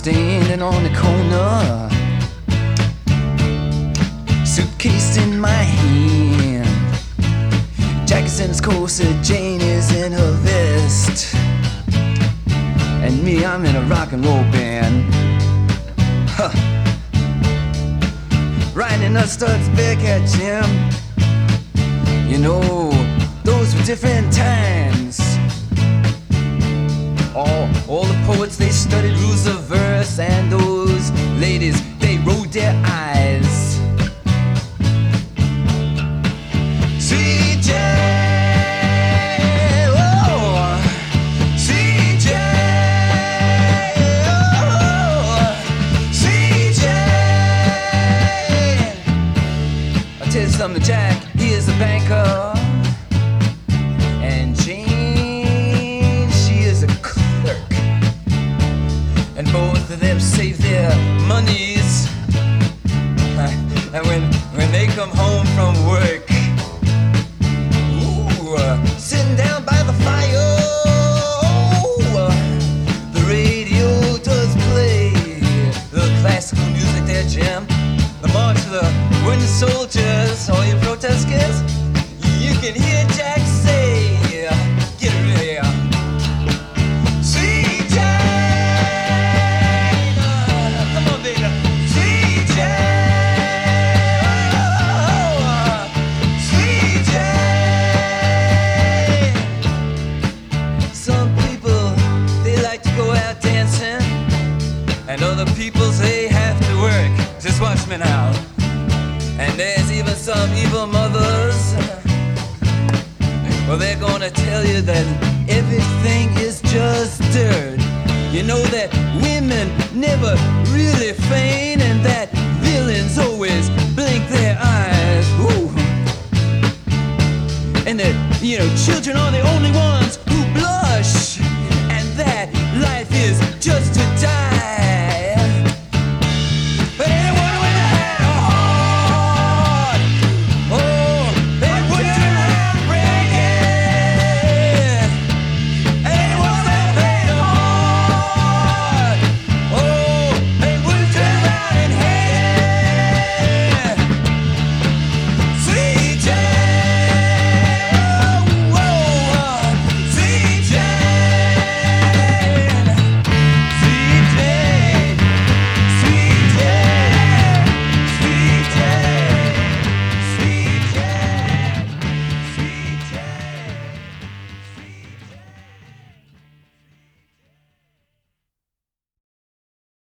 standing on the corner, suitcase in my hand. Jack's in his corset, Jane is in her vest, and me, I'm in a rock and roll band. Huh. Riding up Studs Bearcat, Jim. You know, those were different times. All the poets, they studied rules of verse, and those ladies, they rolled their eyes. CJ, oh, CJ, oh, CJ. I'll tell you something, Jack, he is a banker. And Jane, she is a clerk. And both of them save their monies. And when they come home from work, sitting down by the fire, the radio does play the classical music there, Jim. The march of the wooden soldiers, all you protesters, you can hear Jack say, get real. CJ, come on, baby. CJ, oh, CJ. Some people, they like to go out dancing, and other people, they have to work. Just watch me now. And there's even some evil mothers. Well, they're gonna tell you that everything is just dirt. You know that women never really feign, and that villains always blink their eyes. Ooh. And that, you know, children are the only ones who blush.